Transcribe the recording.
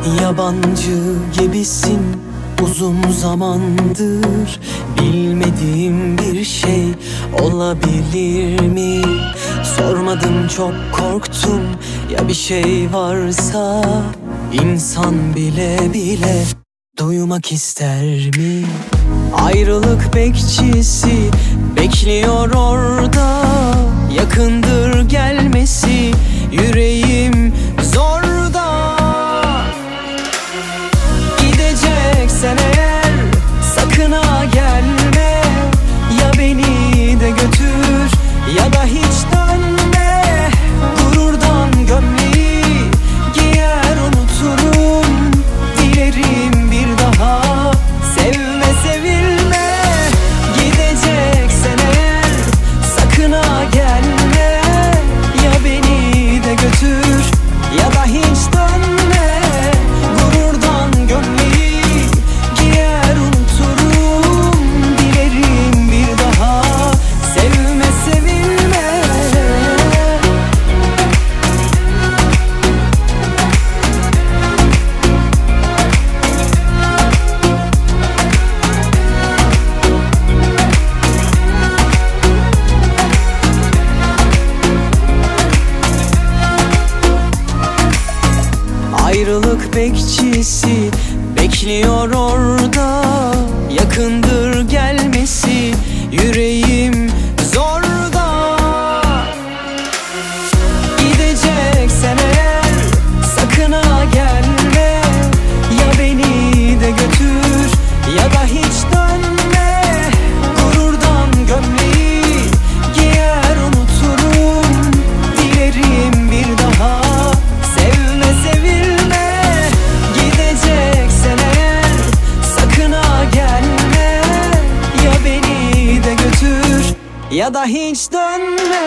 Yabancı gibisin uzun zamandır. Bilmediğim bir şey olabilir mi? Sormadım, çok korktum. Ya bir şey varsa insan bile bile duymak ister mi? Ayrılık bekçisi bekliyor orada. Yakındır gelmesi, yüreğim zorda. Gideceksen eğer sakın ha gelme. Ya beni de götür ya da hiç dönme. Gururdan gömleği giyer unuturum. Dilerim bir daha sevme sevilme. Gideceksen eğer sakın ha gelme. Ya beni de götür ya da hiç dönme. Gururdan gömleği giyer unuturum. Dilerim bir daha sevme sevilme. Ayrılık bekçisi bekliyor orada. Yakındır gelmesi, yüreğim zorda. Gideceksen eğer sakın ha gelme. Ya beni de götür ya da hiç dönme. Gururdan gömleği giyer unuturum. Dilerim bir daha sevme sevilme. Gideceksen eğer sakın ha gelme. Ya beni de götür ya da hiç dönme.